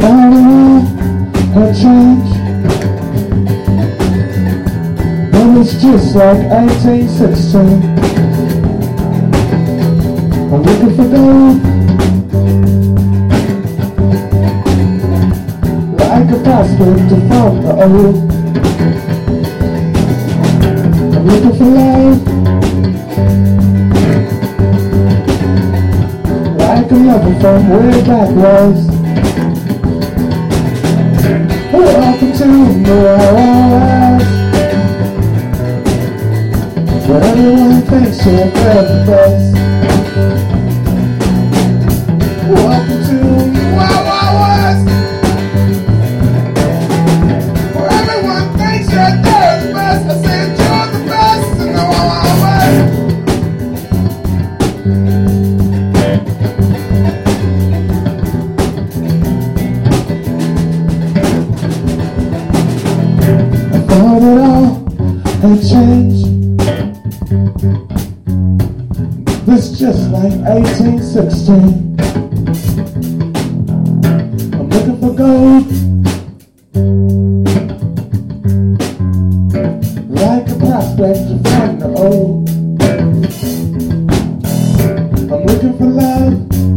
Thought it all had changed, but it's just like 1816. I'm looking for gold, like a prospect from the old. I'm looking for love, like a lover from way back west. Welcome to New Orleans, where everyone thinks you're the best. Welcome to New Orleans, where everyone thinks you're the best. I said you're the best in New Orleans. Thought it all had changed, it's just like 1816. I'm looking for gold, like a prospect from the old. I'm looking for love,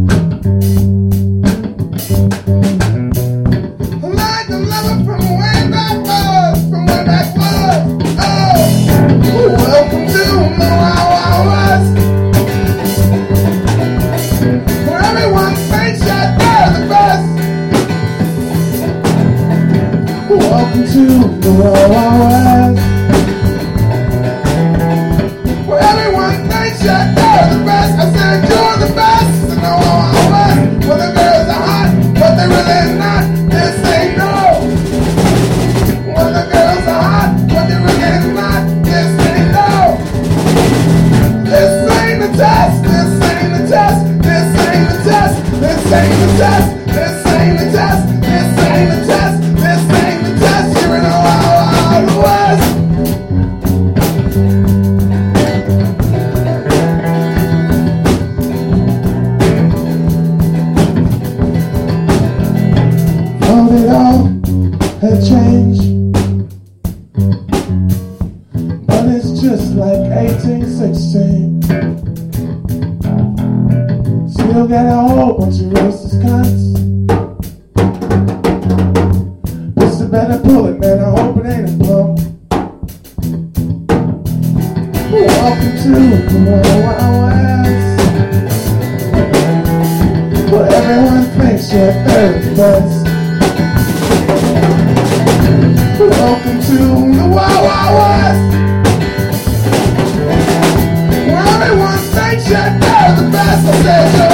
like a lover from way back was, from way back was. Oh, welcome to New Orleans, where everyone thinks you're the best. Welcome to New Orleans, where everyone thinks you're the best. I said you're the best in New Orleans, where the girls are hot, but they really not. This ain't no. Where the girls are hot, but they really not. This ain't no. This ain't the test. This ain't the test. This ain't the test. This ain't the test. This ain't the test. This ain't the test. This ain't the test. You're in New Orleans. Thought it all had changed, but it's just like 1816. Still got a whole bunch of racist cunts. Pussy better pull it, man, I hope it ain't a plump. Welcome to New Orleans, where everyone thinks you're third best. Welcome to New Orleans, where everyone thinks you're the best. I said you're